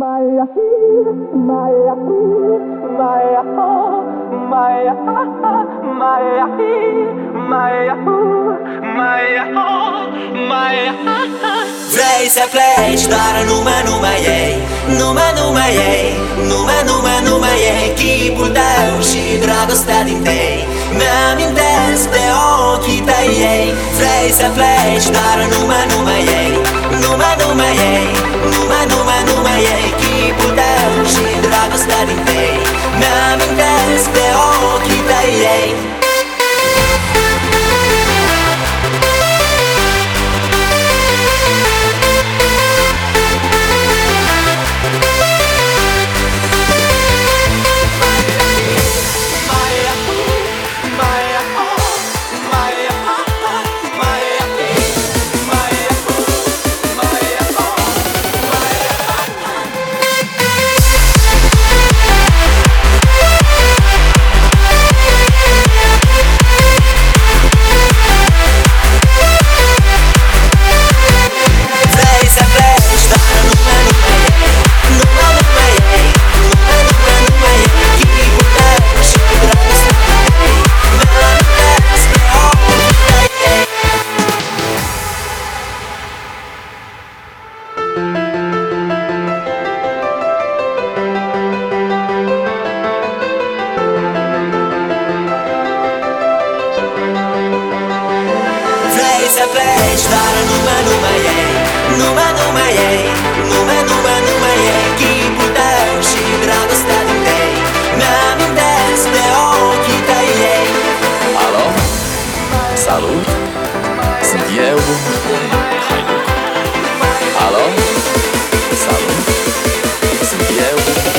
Vrei să pleci, dar numai ei, numai ei, numai ei, chipul tău și dragostea din tei mi-amintesc de ochii tăi ei. Vrei să pleci, dar numai ei, numai ei, numai ei, chipul tău și dragostea din tei mi-amintesc de ochii tăi ei. Să pleci, dar numai ei, numai ei, numai ei, chipul tău și dragostea din tei mi-amintesc de ochii tăi ei. Alo? Salut? Sunt eu, Haiduc. Alo? Salut? Sunt eu,